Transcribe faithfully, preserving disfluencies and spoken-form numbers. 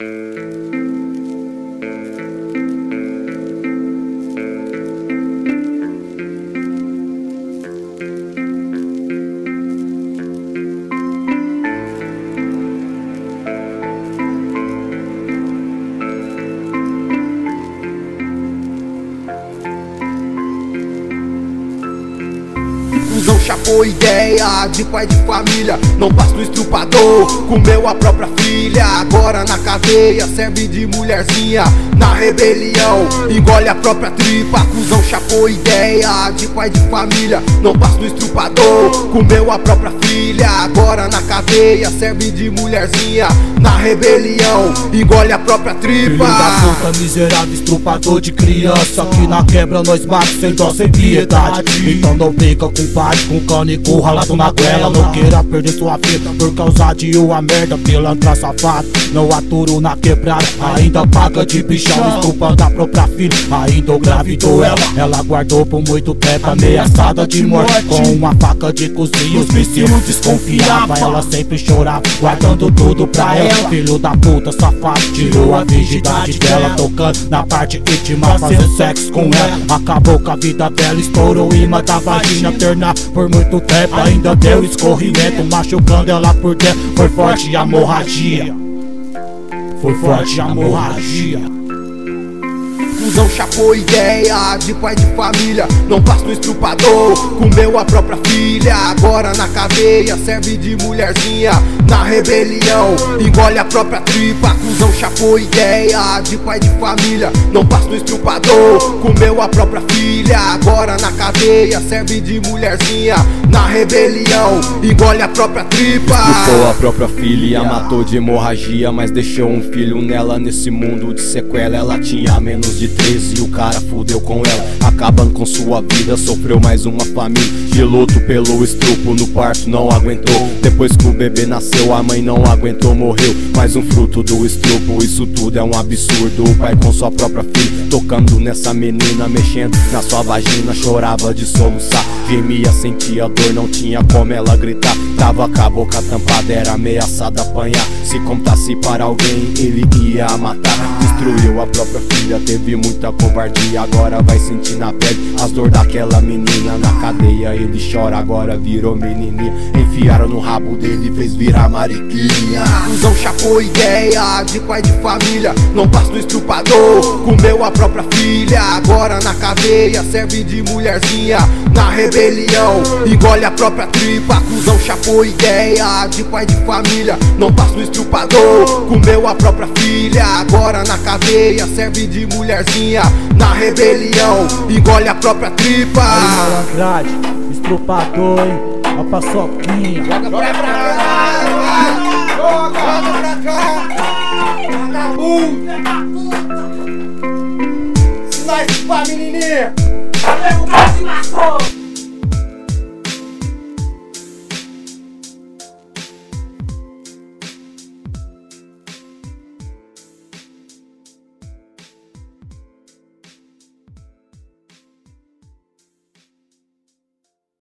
Cusão chapou ideia de pai de família, não basta o estrupador, comeu a própria filha. Agora na cadeia serve de mulherzinha, na rebelião engole a própria tripa. Cusão chapou ideia de pai de família, não basta o estrupador, comeu a própria filha. Agora na cadeia serve de mulherzinha, na rebelião engole a própria tripa. Filho da puta, miserável, estrupador de criança, que na quebra nós mata sem dó, sem piedade. Então não brinca com pai, com cânico ralado na goela. Não queira perder sua vida por causa de uma merda. Pilantra safado, não aturo na quebrada, ainda paga de bichão, estrupando a própria filha. Ainda engravidou ela, ela guardou por muito tempo, ameaçada de morte com uma faca de cozinha. Os vizinhos desconfiavam, ela sempre chorava, guardando tudo pra ela. Filho da puta safado, tirou a virgindade dela, tocando na parte íntima, fazendo sexo com ela. Acabou com a vida dela, estourou o imã da vagina, ternar por muito tempo, ainda deu escorrimento, machucando ela por dentro. Foi forte a hemorragia, foi forte a hemorragia. Cusão chapou ideia de pai de família, não basta o estrupador, comeu a própria filha. Agora na cadeia serve de mulherzinha, na rebelião engole a própria tripa. Cusão chapou ideia de pai de família, não basta o estrupador, comeu a própria filha. Agora na cadeia serve de mulherzinha, na rebelião engole a própria tripa. Estrupou a própria filha e a matou de hemorragia, mas deixou um filho nela nesse mundo de sequela. Ela tinha menos de treze e o cara fudeu com ela, acabando com sua vida. Sofreu mais uma família de luto pelo estrupo, no parto não aguentou. Depois que o bebê nasceu, a mãe não aguentou, morreu. Mais um fruto do estrupo, isso tudo é um absurdo. O pai com sua própria filha, tocando nessa menina, mexendo na sua vagina. Chorava de soluçar, gemia, sentia dor, não tinha como ela gritar. Tava com a boca tampada, era ameaçada apanhar. Se contasse para alguém, ele ia matar. Destruiu a própria filha, teve muita covardia. Agora vai sentir na pele as dor daquela menina. Na cadeia ele chora, agora virou menininha. Enfiaram no rabo dele, fez virar mariquinha. Cusão chapou ideia de pai de família, não basta o estrupador, comeu a própria filha. Agora na cadeia serve de mulherzinha, na rebelião engole a própria tripa. Cusão chapou ideia de pai de família, não basta o estrupador, comeu a própria filha. Agora na cadeia serve de mulherzinha, na rebelião engole a própria tripa. Malandrade, estrupador, hein? A paçoquinha. Joga pra cá, joga pra cá, vagabundo. Ensina isso pra menininha.